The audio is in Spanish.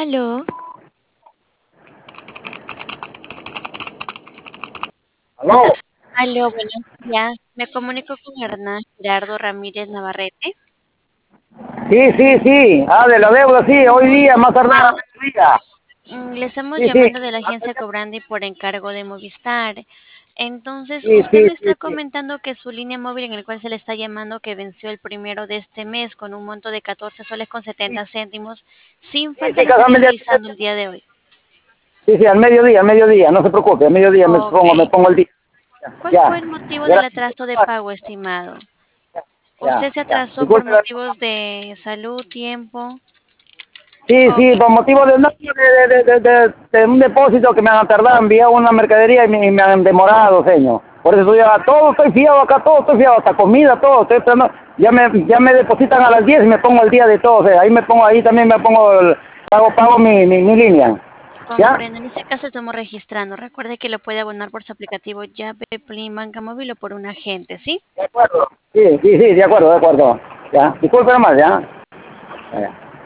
Aló, ¿Aló? aló, buenos días. Me comunico con Hernán Gerardo Ramírez Navarrete. Sí, sí, sí. Ah, de la deuda, sí. Hoy día, más tardar, hoy día. Le estamos Sí, sí. llamando de la agencia Cobrandi por encargo de Movistar. Entonces, Sí, usted sí, me sí, está sí. comentando que su línea móvil en el cual se le está llamando que venció el primero de este mes con un monto de 14 soles con 70 céntimos, sin Sí, falta sí, le estaría casualmente. realizando el día de hoy. Sí, sí, al mediodía, al mediodía. No se preocupe, al mediodía Ok. me pongo el día. ¿Cuál fue Ya. el motivo del Gracias. atraso de pago, estimado? Ya, ¿Usted se ya. atrasó por Disculpe. motivos de salud, tiempo? Sí, Ok. sí, por motivo de, no, de un depósito que me han tardado, enviar una mercadería y me han demorado, señor. Por eso todo estoy fiado acá, todo estoy fiado, hasta comida, todo, estoy esperando. Ya me depositan a las 10 y me pongo el día de todo, o sea, ahí me pongo, ahí también me pongo, pago mi línea. ¿Ya? Comprendo. En este caso estamos registrando. Recuerde que lo puede abonar por su aplicativo Yape, Plin, Banca Móvil o por un agente, ¿sí? De acuerdo. Sí, sí, sí, de acuerdo, de acuerdo. Ya, disculpe nomás, ya. Ya.